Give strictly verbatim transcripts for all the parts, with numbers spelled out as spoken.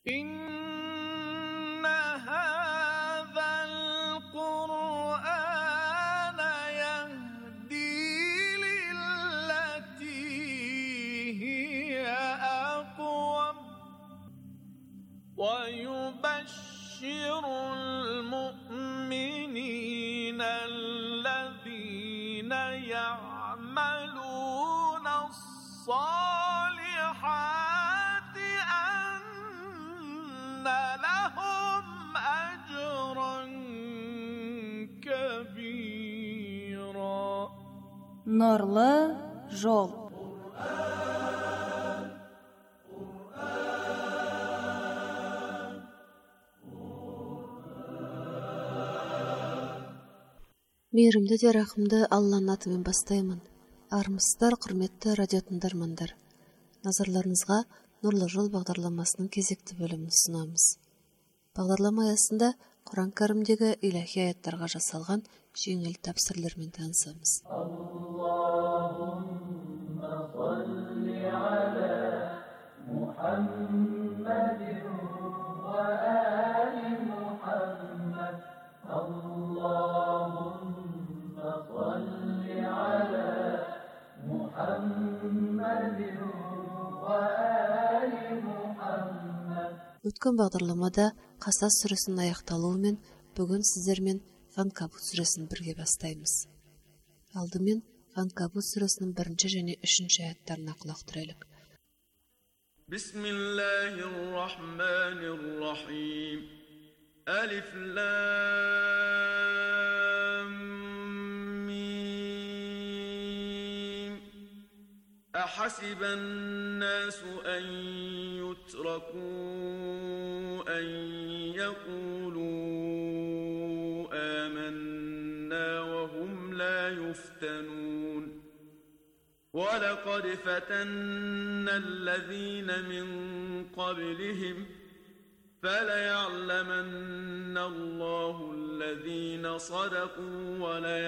إن هذا القرآن يهدي للتي هي أقوم ويبشر المؤمنين الذين يعملون الصالحات أن لهم أجرا كبيرا. Нурлы жол. Мейірімді де рахымды Алланың атымен бастаймын. Армысыздар, құрметті радио тыңдармандар. Назарларыңызға Нұрлы жол бағдарламасының кезекті бөлімін ұсынамыз. Бағдарлама аясында Құран кәрімдегі илахи аяттарға жасалған жеңіл тәпсірлермен танысамыз. Аллахумма салли аля Мухаммадин ва али Мухаммад. Аллахумма салли аля Мухаммадин ва али Мухаммад. Өткен бағдарламада Қасас сүресінің аяқталуымен бүгін сіздермен Ғанкабут сүресін бірге бастаймыз. Алдымен Ғанкабут сүресінің бірінші және үшінші аяттарына құлақ түрелік. Бисмиллахир-рахманир-рахим. Алиф лам мим. أحسب الناس أن يتركوا أن يقولوا آمنا وهم لا يفتنون ولقد فتنا الذين من قبلهم فليعلمن الله الذين صدقوا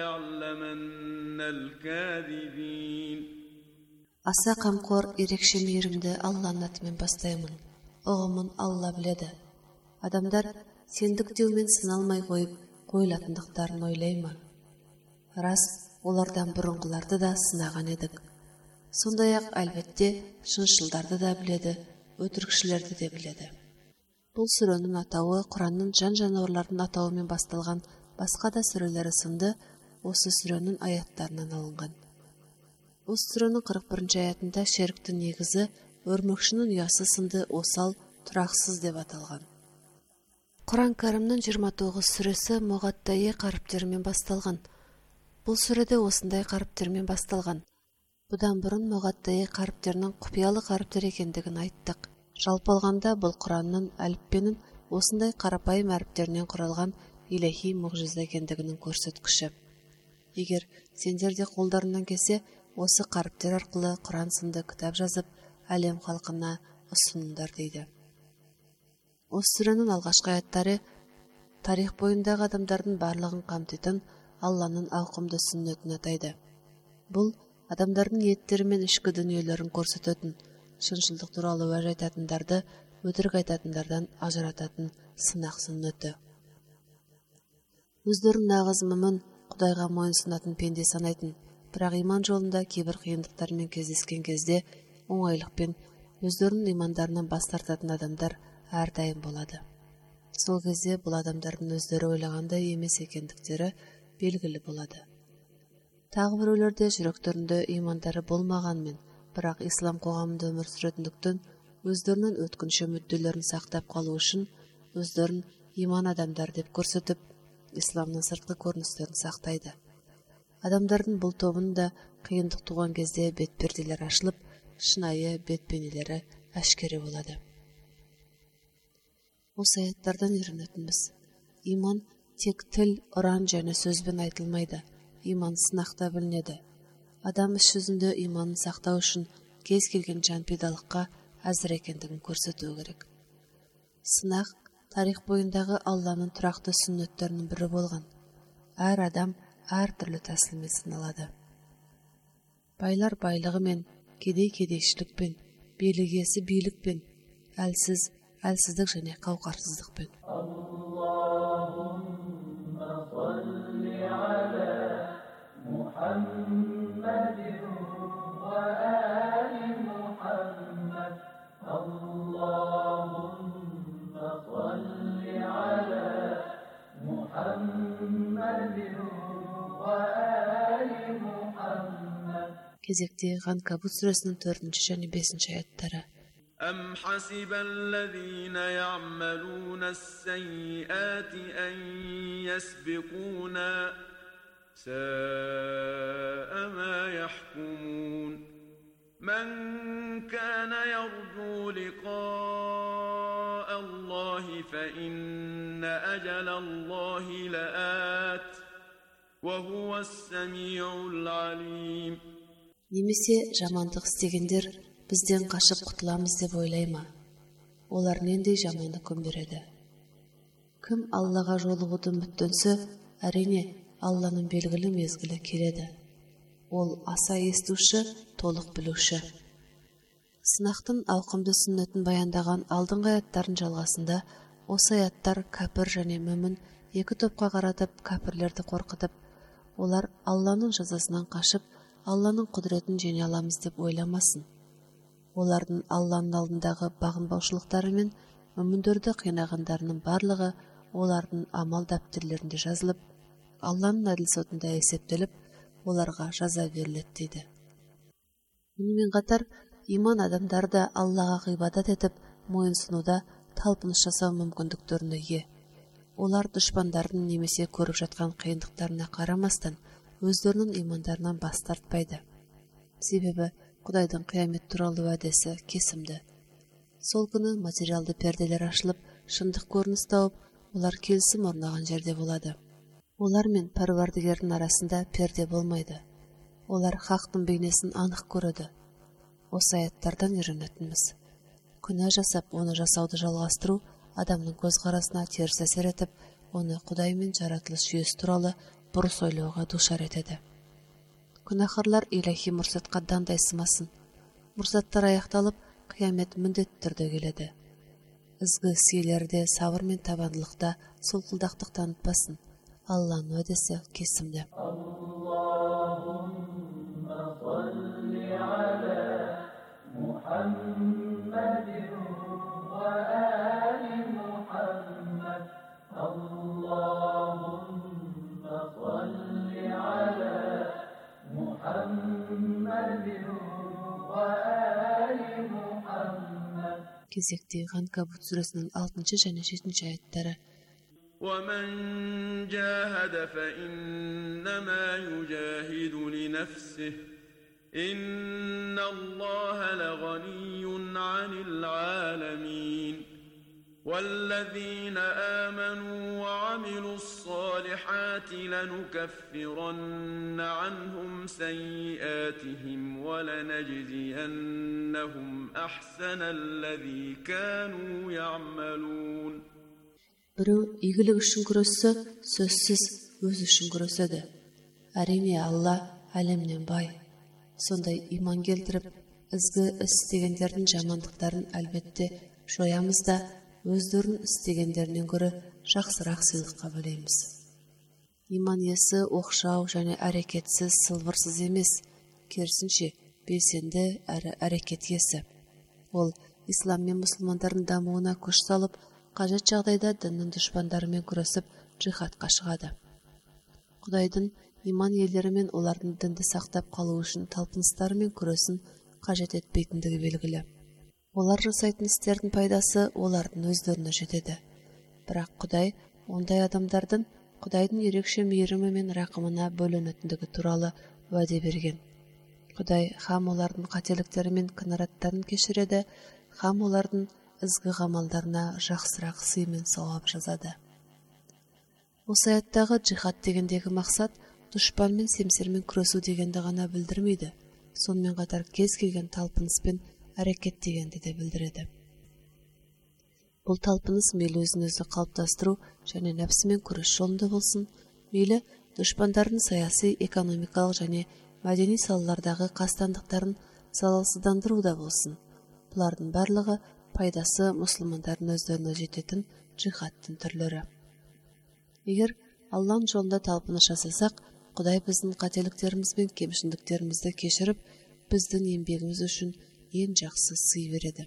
وليعلمن الكاذبين. Аса қамқор, ерекше мейірімді Алланың атымен бастаймын. Ұғымын Алла біледі. Адамдар сендік деумен сыналмай қойып, қойылатындықтарын ойлай ма? Рас, олардан бұрынғыларды да сынаған едік. Сондай-ақ әлбетте шыншылдарды да біледі, өтірікшілерді де біледі. Бұл сүренің атауы Құранның жан-жануарлардың атауымен басталған басқа да сүрелері сынды осы сүренің аяттарынан алынған. Осы сүренің қырық бірінші аятында шеріктің негізі өрмекшінің ұясы сынды осал, тұрақсыз деп аталған. Құран кәрімнің жиырма тоғыз сүресі мұғаттайы қаріптермен басталған. Бұл сүреде осындай қаріптермен басталған. Бұдан бұрын мұғаттайы қаріптерінің құпиялы қаріптер екендігін айттық. Жалпы алғанда бұл Құранның әліппенің осындай қарапайым әріптерінен құралған илахи мұғжиза екендігінің көрсеткіші. Егер сендерде қолдарынан келсе, осы қаріптер арқылы Құран сынды кітап жазып, әлем халқына ұсыныңдар дейді. Осы сүренің алғашқы аяттары тарих бойындағы адамдардың барлығын қамтитын Алланың ауқымды сүннетін атайды. Бұл адамдардың ниеттері мен ішкі дүниелерін көрсететін, шыншылдық туралы уәж айтатындарды өтірік айтатындардан ажырататын сынақ сүннеті. Өздерін нағыз мүмін, Құдайға мойынсұнатын пенде санайтын, бірақ иман жолында кейбір қиындықтармен кездескен кезде оңайлықпен өздерінің имандарынан бас тартатын адамдар әрдайым болады. Сол кезде бұл адамдардың өздері ойлағандай емес екендіктері белгілі болады. Тағы біреулерде жүректерінде имандары болмағанмен, бірақ ислам қоғамында өмір сүретіндіктен өздерінің өткінші мүдделерін сақтап қалу үшін өздерін иман адамдар деп көрсетіп, исламның сыртқы көріністерін сақтайды. Адамдардың бұл тобында қиындық туған кезде бетперделер ашылып, шынайы бетбейнелері әшкере болады. Осы аяттардан үйренетініміз: иман тек тіл, ұран және сөзбен айтылмайды. Иман сынақта білінеді. Адам іс жүзінде иманын сақтау үшін кез келген жанпидалыққа әзір екендігін көрсету керек. Сынақ тарих бойындағы Алланың тұрақты сүннеттерінің бірі болған. Әр адам әр түрлі тәсілмен сыналады. Байлар байлығымен, кедей кедейшілікпен, билік иесі билікпен, әлсіз әлсіздік және қауқарсыздықпен. Кезекте Ғанкабут сүресінің төртінші және бесінші аяттары. أم حسب الذين يعملون السيئات أن يسبقونا ساء ما يحكمون من كان يرجو لقاء الله فإن أجل الله لآت وهو السميع العليم. Немесе жамандық істегендер бізден қашып құтыламыз деп ойлай ма? Олар нендей жаманды көндіреді. Кім Аллаға жолығуды үміттенсе, әрине Алланың белгілі мезгілі келеді. Ол аса естуші, толық білуші. Сынақтың ауқымды сүннетін баяндаған алдыңғы аяттардың жалғасында осы аяттар кәпір және мүмін екі топқа қаратып кәпірлерді қорқытып, олар Алланың жазасынан қашып, Алланың құдіретін жеңе аламыз деп ойламасын. Олардың Алланың алдындағы бағынбаушылықтары мен мүміндерді қинағандарының барлығы олардың амал дәптерлерінде жазылып, Алланың әділ сотында есептеліп, оларға жаза беріледі дейді. Мұнымен қатар, иман адамдары да Аллаға ғибадат етіп, мойынсынуда талпыныс жасау мүмкіндіктеріне ие. Олар дұшпандардың немесе көріп жатқан қиындықтарына қарамастан, өздерінің имандарынан бас тартпайды. Себебі, Құдайдың қиямет туралы уәдесі кесімді. Сол күні материалды перделер ашылып, шындық көрініс тауып, олар келісім орнаған жерде болады. Олар мен Пәруардігердің арасында перде болмайды. Олар хақтың бейнесін анық көреді. Осы аяттардан үйренетініміз. Күнә жасап, оны жасауды жалғастыру адамның көзқарасына теріс әсер етіп, оны Құдай мен жаратылыс жүйесі туралы бұрыс ойлауға душар етеді. Күнәһарлар иләһи мұрсатқа дандайсымасын. Мұрсаттар аяқталып, қиямет міндетті түрде келеді. Ізгі сыйлерде сабыр мен табандылықта солқылдақтық танытпасын. Алланың уәдесі кесімді. Кезекте Ғанкабут сүресінің алтыншы және жетінші аяттары. وَمَنْ جَاهَدَ فَإِنَّمَا يُجَاهِدُ لِنَفْسِهِ إِنَّ اللَّهَ لَغَنِيٌّ عَنِ الْعَالَمِينَ وَالَّذِينَ آمَنُوا وَعَمِلُوا الصَّالِحَاتِ لَنُكَفِّرَنَّ عَنْهُمْ سَيِّئَاتِهِمْ وَلَنَجْزِيَنَّهُمْ أَحْسَنَ الَّذِي كَانُوا يَعْمَلُونَ. Біреу игілік үшін күрессе, сөзсіз өз үшін күреседі. Әрине Алла әлемнен бай. Сондай иман келтіріп, ізгі істегендердің жамандықтарын әлбетте жоямыз да, өздерін істегендерінен көрі жақсырақ сыйлыққа бөлейміз. Иман иесі оқшау және әрекетсіз, сылбырсыз емес, керісінше белсенді әрі әрекет иесі. Ол ислам мен мұсылмандардың дамуына күш салып, қажет жағдайда діннің дұшпандарымен күресіп, джихадқа шығады. Құдайдың иман иелері мен олардың дінді сақтап қалу үшін талпыныстары мен күресін қажет етпейтіндігі белгілі. Олар жасайтын істердің пайдасы олардың өздеріне жетеді. Бірақ Құдай ондай адамдардың Құдайдың ерекше мейірімі мен рақымына бөленетіндігі туралы уәде берген. Құдай хам олардың қателіктері мен кінараттарын кешіреді, хам олардың ізгі ғамалдарына жақсырақ сый мен сауап жазады. Осы аяттағы джихад дегендегі мақсат дұшпан мен семсермен күресу дегенді ғана білдірмейді, сонымен қатар кез келген талпыныспен әрекет дегенді де білдіреді. Бұл талпыныс мейлі өзін өзі қалыптастыру және нәпсімен күрес жолында болсын, мейлі дұшпандардың саяси, экономикалық және мәдени салалардағы қастандықтарын залалсыздандыруда болсын. Бұлардың барлығы пайдасы мұсылмандардың өздеріне жететін джихадтың түрлері. Егер Алланың жолында талпыныс жасасақ, Құдай біздің қателіктеріміз бен кемшіліктерімізді кешіріп, біздің еңбегіміз үшін ең жақсы сый береді.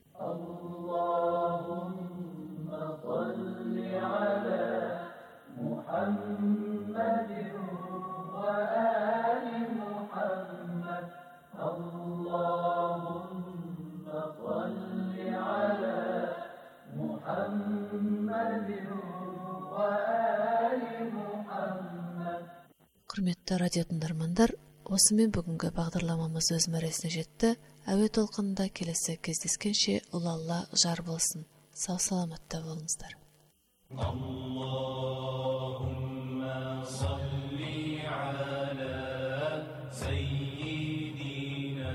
Құрметті радио тыңдармандар, осымен бүгінгі бағдарламамыз өз мәресіне жетті. Әуе толқынында келесі кездескенше ұлы Алла жар болсын. Сау саламатта болыңыздар. Аллахумма салли аля саййидина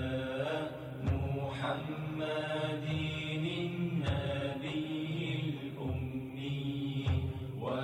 Мухаммадин набiyil ummi wa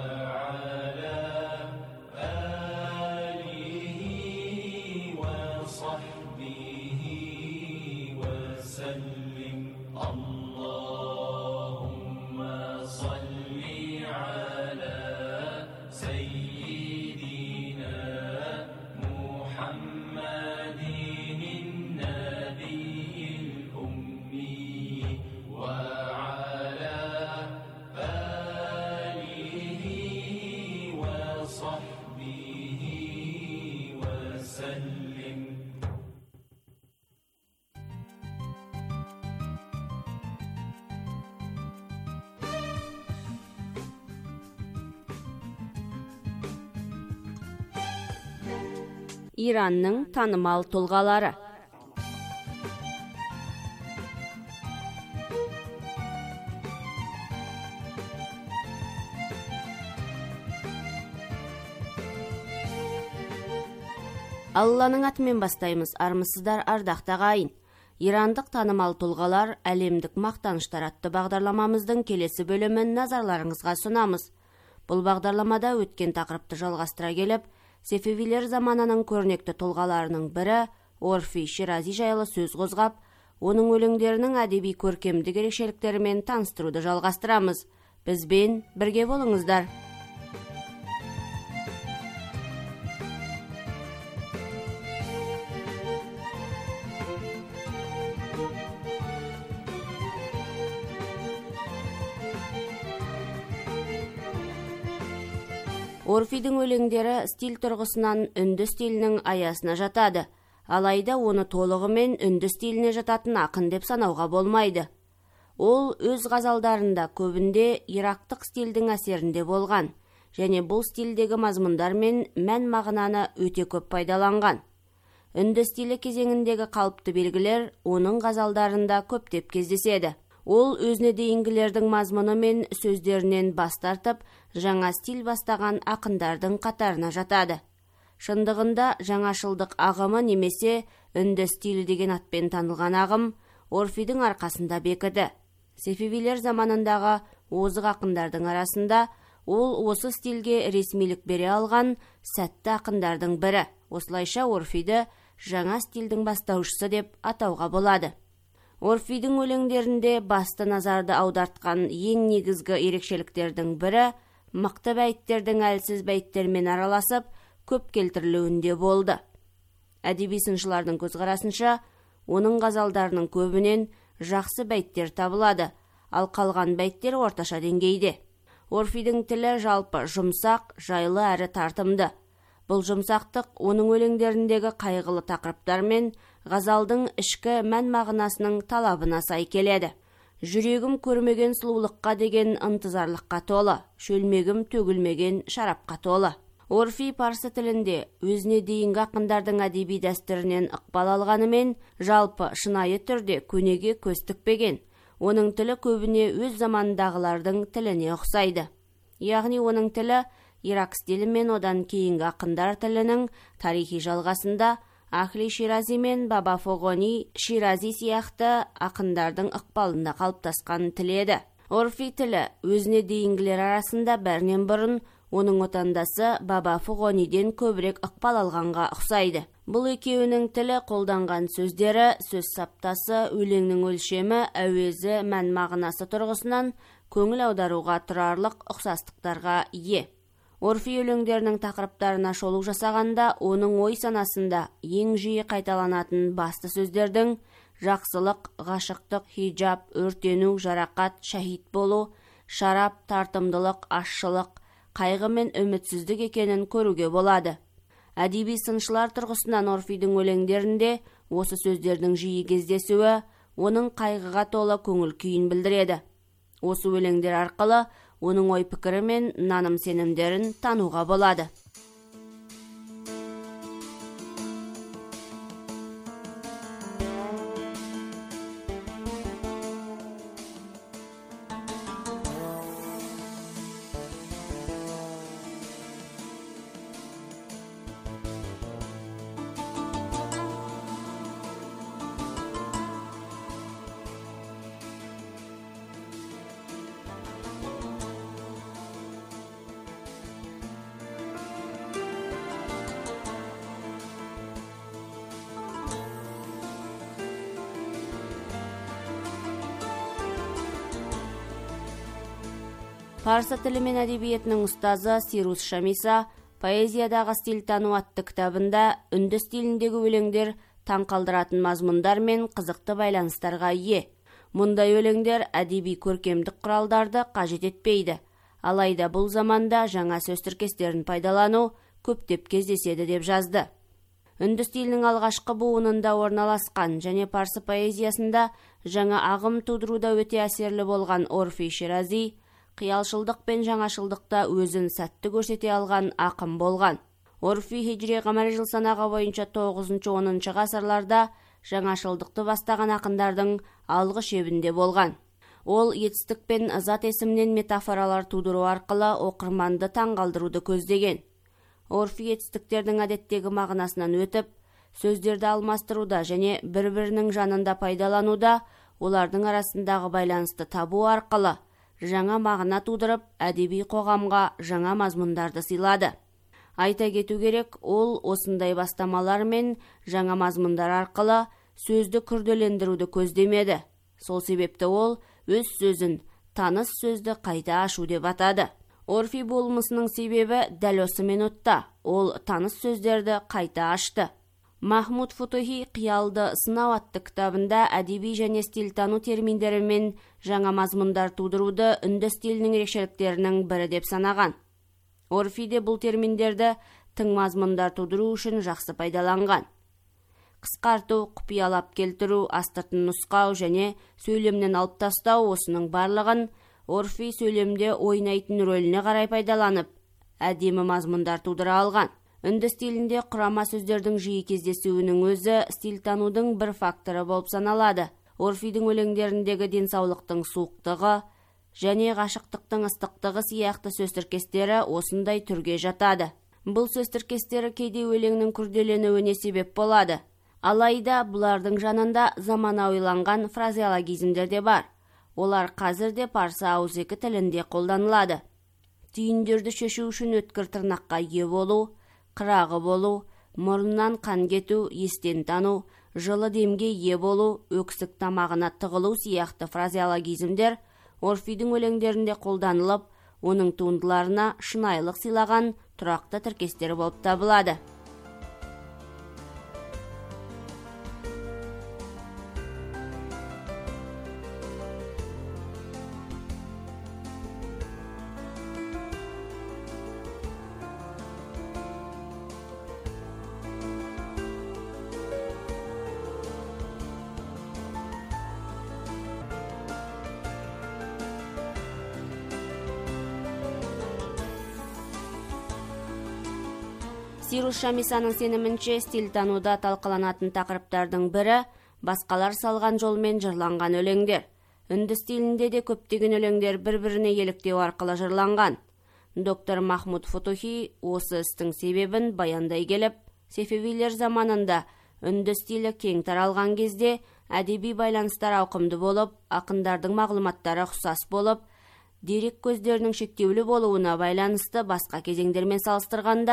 Иранның танымал тұлғалары. Алланың атымен бастаймыз, армысыздар ардақты ағайын. Ирандық танымал тұлғалар әлемдік мақтаныштар атты бағдарламамыздың келесі бөлімін назарларыңызға сұнамыз. Бұл бағдарламада өткен тақырыпты жалғастыра келіп, Сефевилер заманының көрнекті тұлғаларының бірі Орфи Ширази жайлы сөз қозғап, оның өлеңдерінің әдеби көркемдік ерекшеліктерімен таныстыруды жалғастырамыз. Бізбен бірге болыңыздар. Орфидің өлеңдері стиль тұрғысынан үнді стилінің аясына жатады, алайда оны толығымен үнді стиліне жататын ақын деп санауға болмайды. Ол өз ғазалдарында көбінде ирактық стилдің әсерінде болған, және бұл стилдегі мазмұндар мен мән мағынаны өте көп пайдаланған. Үнді стилі кезеңіндегі қалыпты белгілер оның ғазалдарында көптеп кездеседі. Ол өзіне дейінгілердің мазмұны мен сөздерінен бас тартып, жаңа стиль бастаған ақындардың қатарына жатады. Шындығында жаңашылдық ағымы немесе үнді стилі деген атпен танылған ағым Орфидің арқасында бекіді. Сефевилер заманындағы озық ақындардың арасында ол осы стильге ресмилік бере алған сәтті ақындардың бірі. Осылайша Орфиді жаңа стильдің бастаушысы деп атауға болады. Орфидің өлеңдерінде басты назарды аудартқан ең негізгі ерекшеліктердің бірі мықты бәйіттердің әлсіз бәйіттермен араласып, көп келтірілуінде болды. Әдеби сыншылардың көзқарасынша, оның ғазалдарының көбінен жақсы бәйіттер табылады, ал қалған бәйіттер орташа деңгейде. Орфидің тілі жалпы жұмсақ, жайлы әрі тартымды. Бұл жұмсақтық оның өлеңдеріндегі қайғылы тақырыптар мен ғазалдың ішкі мән мағынасының талабына сай келеді. Жүрегім көрмеген сұлулыққа деген ынтызарлыққа толы, шөлмегім төгілмеген шарапқа толы. Орфи парсы тілінде өзіне дейінгі ақындардың әдеби дәстүрінен ықпал алғанымен, жалпы шынайы түрде көнеге көз тікпеген. Оның тілі көбіне өз замандағылардың тіліне ұқсайды. Яғни оның тілі Ирак стилі мен одан кейінгі ақындар тілінің тарихи жалғасында Ахли Ширази мен Баба Фоғони Ширази сияқты ақындардың ықпалында қалыптасқан тіл еді. Орфи тілі өзіне дейінгілер арасында бәрінен бұрын оның отандасы Баба Фоғониден көбірек ықпал алғанға ұқсайды. Бұл екеуінің тілі қолданған сөздері, сөз саптасы, өлеңнің өлшемі, әуезі, мән мағынасы тұрғысынан көңіл аударуға тұрарлық ұқсастықтарға ие. Орфей өлеңдерінің тақырыптарына шолу жасағанда, оның ой санасында ең жиі қайталанатын басты сөздердің жақсылық, ғашықтық, хиджаб, өртену, жарақат, шәһид болу, шарап, тартымдылық, ащылық, қайғы мен үмітсіздік екенін көруге болады. Әдеби сыншылар тұрғысынан Орфейдің өлеңдерінде осы сөздердің жиі кездесуі оның қайғыға толы көңіл күйін білдіреді. Осы өлеңдер арқылы оның ой пікірі мен наным сенімдерін тануға болады. Парсы тілі мен әдебиетінің ұстазы Сирус Шамиса поэзиядағы стиль тану атты кітабында үнді стиліндегі өлеңдер таңқалдыратын мазмұндар мен қызықты байланыстарға ие. Мұндай өлеңдер әдеби көркемдік құралдарды қажет етпейді. Алайда бұл заманда жаңа сөз тіркестерін пайдалану көптеп кездеседі деп жазды. Үнді стилінің алғашқы буынында орналасқан және парсы поэзиясында жаңа ағым тудыруда өте әсерлі болған Орфей Ширази қиялшылдық пен жаңашылдықта өзін сәтті көрсете алған ақын болған. Орфей хижри қамари жыл санағы бойынша тоғызыншы-оныншы ғасырларда жаңашылдықты бастаған ақындардың алғы шебінде болған. Ол етістік пен зат есімнен метафоралар тудыру арқылы оқырманды таңғалдыруды көздеген. Орфей етістіктердің әдеттегі мағынасынан өтіп, сөздерді алмастыруда және бір-бірінің жанында пайдалануда, олардың арасындағы байланысты табу арқылы жаңа мағына тудырып, әдеби қоғамға жаңа мазмұндарды сыйлады. Айта кету керек, ол осындай бастамалар мен жаңа мазмұндар арқылы сөзді күрделендіруді көздемеді. Сол себепті ол өз сөзін таныс сөзді қайта ашу деп атады. Орфей болмысының себебі дәл осы минутта ол таныс сөздерді қайта ашты. Махмуд Футухи қиялды сынау атты кітабында әдеби және стиль тану терминдері мен жаңа мазмұндар тудыруды үнді стилінің ерекшеліктерінің бірі деп санаған. Орфейде бұл терминдерді тың мазмұндар тудыру үшін жақсы пайдаланған. Қысқарту, құпиялап келтіру, астыртын нұсқау және сөйлемнен алып тастау осының барлығын Орфей сөйлемде ойнайтын рөліне қарай пайдаланып, әдемі мазмұндар тудыра алған. Үнді стилінде құрама сөздердің жиі кездесуінің өзі стиль танудың бір факторы болып саналады. Орфейдің өлеңдеріндегі денсаулықтың суықтығы және ғашықтықтың ыстықтығы сияқты сөз тіркестері осындай түрге жатады. Бұл сөз тіркестері кейде өлеңнің күрделенуіне себеп болады. Алайда бұлардың жанында заманауиланған фразеологизмдер де бар. Олар қазір де парсы ауызекі тілінде қолданылады. Түйіндерді шешу үшін өткір тырнаққа ие болу, қырағы болу, мұрыннан қан кету, естен тану, жылы демге ие болу, өксік тамағына тығылу сияқты фразеологизмдер Орфейдің өлеңдерінде қолданылып, оның туындыларына шынайылық сыйлаған тұрақты тіркестер болып табылады. Сирус Шамисаның сенімінше стиль тануда талқыланатын тақырыптардың бірі басқалар салған жолмен жырланған өлеңдер. Үнді стилінде де көптеген өлеңдер бір-біріне еліктеу арқылы жырланған. Доктор Махмуд Футухи осы істің себебін баяндай келіп, Сефевилер заманында үнді стилі кең таралған кезде әдеби байланыстар ауқымды болып, ақындардың мағлұматтары ұқсас болып, дерек көздерінің шектеулі болуына байланысты басқа кезеңдермен салыстырғанда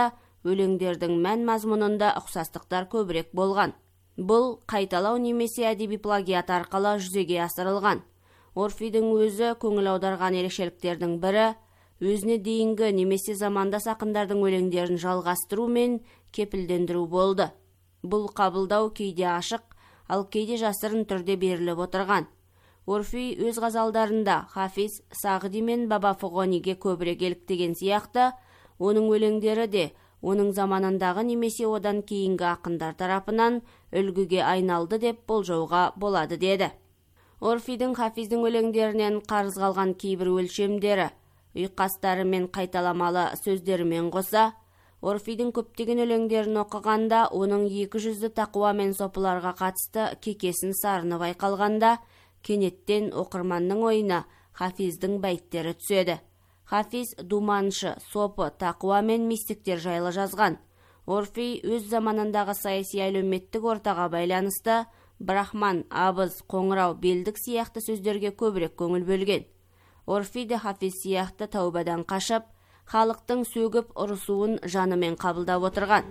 өлеңдердің мән мазмұнында ұқсастықтар көбірек болған. Бұл қайталау немесе әдеби плагиат арқылы жүзеге асырылған. Орфидің өзі көңіл аударған ерекшеліктердің бірі өзіне дейінгі немесе замандас ақындардың өлеңдерін жалғастыру мен кепілдендіру болды. Бұл қабылдау кейде ашық, ал кейде жасырын түрде беріліп отырған. Орфи өз ғазалдарында Хафиз, Сағди мен Баба Фуғониге көбірек еліктеген сияқты, оның өлеңдері де оның заманындағы немесе одан кейінгі ақындар тарапынан үлгіге айналды деп болжауға болады деді. Орфидің Хафиздің өлеңдерінен қарыз қалған кейбір өлшемдері, ұйқастары мен қайталамалы сөздерімен қоса, Орфидің көптеген өлеңдерін оқығанда, оның екі жүзді тақуа мен сопыларға қатысты кекесін сарыны байқалғанда, кенеттен оқырманның ойына Хафиздің бәйттері түседі. Хафиз думаншы, сопы, тақуа мен мистиктер жайлы жазған. Орфи өз заманындағы саяси әлеуметтік ортаға байланысты брахман, абыз, қоңырау, белдік сияқты сөздерге көбірек көңіл бөлген. Орфи де Хафиз сияқты тәубадан қашып, халықтың сөгіп ұрысуын жанымен қабылдап отырған.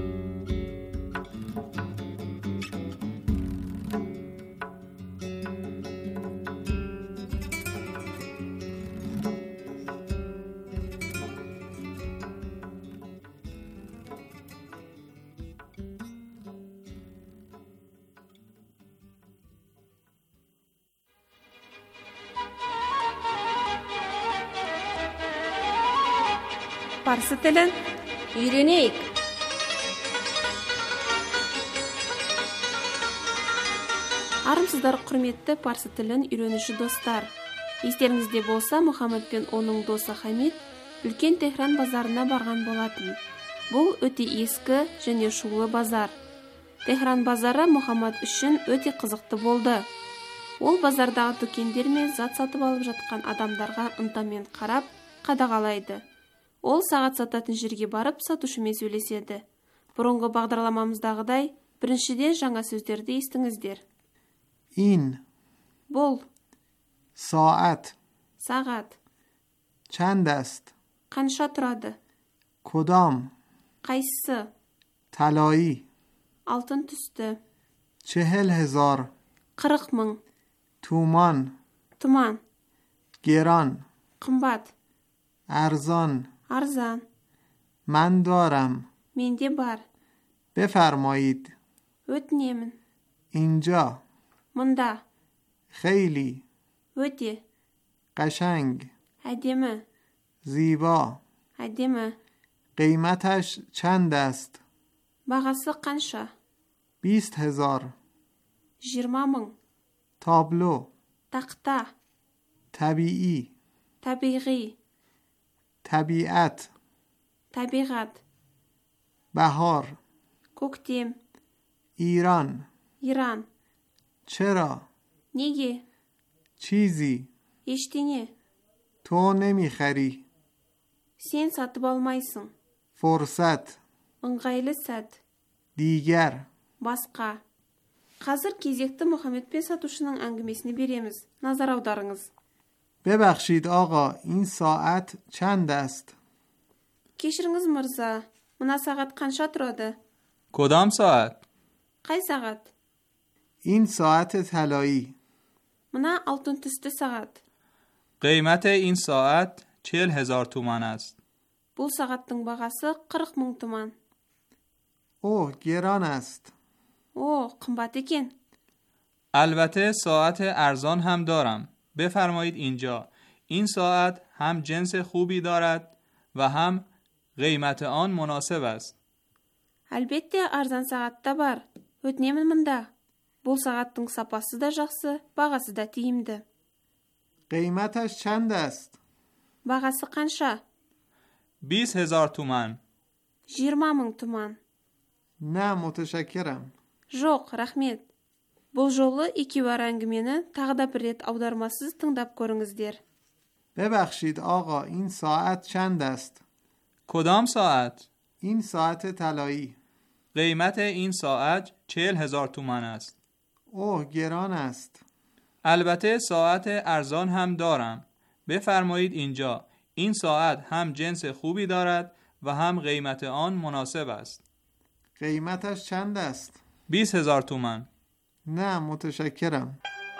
Парсы тілін үйренейік. Армсыздар құрметті парсы тілін үйренуші достар. Естеріңізде болса, Мұхаммед пен оның досы Хамид үлкен Техран базарына барған болатын. Бұл өте ескі және шулы базар. Техран базары Мұхаммед үшін өте қызықты болды. Ол базардағы дүкендер мен зат сатып алып жатқан адамдарға ынтамен қарап, қадағалайды. Ол сағат сататын жерге барып, сатушымен сөйлеседі. Бұрынғы бағдарламамыздағыдай, біріншіден жаңа сөздерді естіңіздер. این Бұл ساعت сағат چند است؟ қанша тұрады? کدام؟ Қайсысы? طلایی Алтын түсті. چهل هزار қырық мың. تومان Тұман. گران Қымбат. ارزان Арзан. من دارم Менде бар. بفرمایید Өтінемін. اینجا Мұнда. خیلی Өте. قشنگ Әдемі. زیبا Әдемі. قیمتش چند است؟ Бағасы қанша? بیست هزار жиырма мың. تابلو Тақта. طبیعی Табиғи. طبیعت Табиғат. بهار Көктем. ایران Иран. چرا؟ Неге? چیزی Ештеңе. تو نمیخری Сен сатып алмайсың. فرصت Ыңғайлы сәт. دیگر Басқа. Қазір кезекті Мұхаммед пен сатушының әңгімесіне береміз. Назар аударыңыз. ببخشید آقا این ساعت چند است؟ Кешіріңіз мырза, мына сағат қанша тұрады? کدام ساعت؟ Қай сағат? این ساعت طلایی Мына алтын түсті сағат. قیمت این ساعت چهل هزار تومان است. Бұл сағаттың бағасы қырық мың тұман. اوه گران است О, қымбат екен. البته ساعت ارزان هم دارم. بفرمایید اینجا. این ساعت هم جنس خوبی دارد و هم قیمت آن مناسب است. Әлбетте арзан сағат та бар. Өтінемін мұнда. Бұл сағаттың сапасы да жақсы, бағасы да тиімді. قیمتش چند است؟ Бағасы қанша? بیست هزار تومان. жиырма мың тұман. نه متشکرم Жоқ, рахмет. Бұл жолы екеуара әңгімені тағы да бір рет аудармасыз тыңдап көріңіздер. ببخشید آقا این ساعت چند است؟ کدام ساعت؟ این ساعت طلایی قیمت این ساعت چهل هزار تومان است. اوه گران است البته ساعت ارزان هم دارم. بفرمایید اینجا. این ساعت هم جنس خوبی دارد و هم قیمت آن مناسب است. قیمتش چند است؟ بیست هزار تومان. نه متشکرم.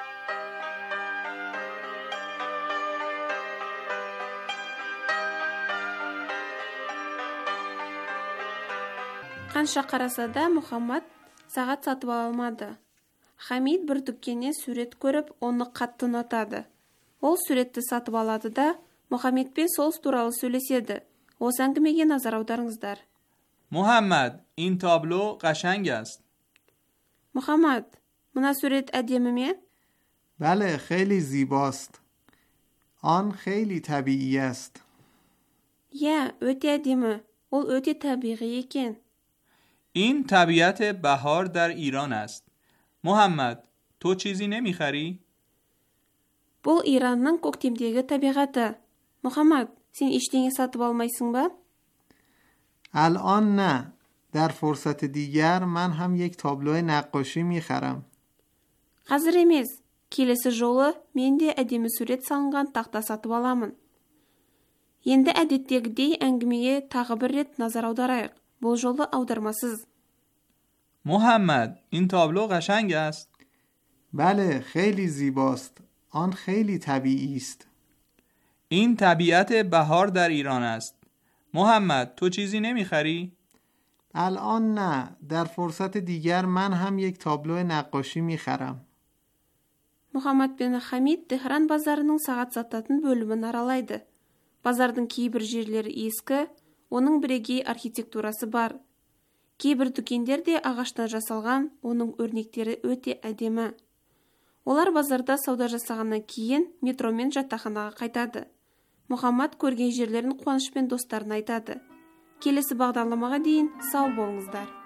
Қанша қараса да Мұхаммад сағат сатып ала алмады. Хамид бір дүкеннен сурет көріп, оны қатты ұнатады. Ол суретті сатып алады да Мұхаммедпен сол туралы сөйлеседі. Осы әңгімеге назар аударыңыздар. محمد این تابلو قشنگ است. Мұхаммад, мына сурет әдемі ме? بله خیلی زیباست. آن خیلی طبیعی است. Иә, өте әдемі. Ол өте табиғи екен. این طبیعت بهار در ایران است. محمد تو چیزی نمیخری؟ Бұл Иранның көктемдегі табиғаты. Мұхаммад, сен ештеңе сатып алмайсың ба? الان نه. در فرصت دیگر من هم یک تابلو نقاشی میخرم. Қазір емес. Келесі жолы мен де әдемі сурет салынған тақта сатып аламын. Енді әдеттегідей әңгімеге тағы бір рет назар аударайық. Бұл жолы аудармасыз. محمد این تابلو قشنگ است. بله خیلی زیباست. آن خیلی طبیعی است. این طبیعت بهار در ایران است. محمد تو چیزی نمیخری؟ الان نه. در فرصت دیگر من هم یک تابلو نقاشی میخرم. Мұхаммад пен Хамид Техран базарының сағат сататын бөлімін аралайды. Базардың кейбір жерлері ескі, оның бірегей архитектурасы бар. Кейбір дүкендер де ағаштан жасалған, оның өрнектері өте әдемі. Олар базарда сауда жасағаннан кейін метромен жатақханаға қайтады. Мұхаммад көрген жерлерін қуанышпен достарына айтады. Келесі бағдарламаға дейін сау болыңыздар.